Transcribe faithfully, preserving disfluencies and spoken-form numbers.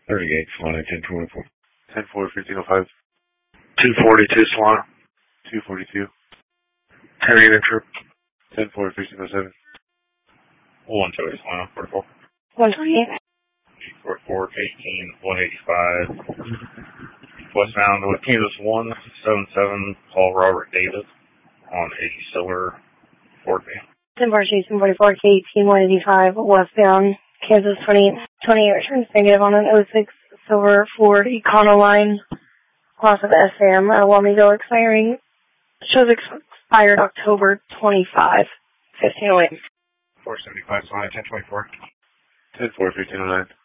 thirty-eight, Solana, ten twenty-four. ten four, fifteen oh five. two forty-two, Solana. two forty-two. Terry Intro. ten four, fifteen oh seven. one twenty, Solana, forty-four. one twenty-eight. forty-four, eighteen, one eighty-five. Westbound with Kansas one seventy-seven, Paul Robert Davis on eighty Silver, Fort Bend. ten four, Jason forty-four, K eighteen, one eighty-five, westbound, Kansas twenty, twenty-eight returns negative on an oh six Silver Ford Econoline, loss of S M, uh, Wamego expiring, shows expired October twenty-fifth, fifteen oh eight. four seventy-five, Solana, ten twenty-four. ten four, fifteen oh nine.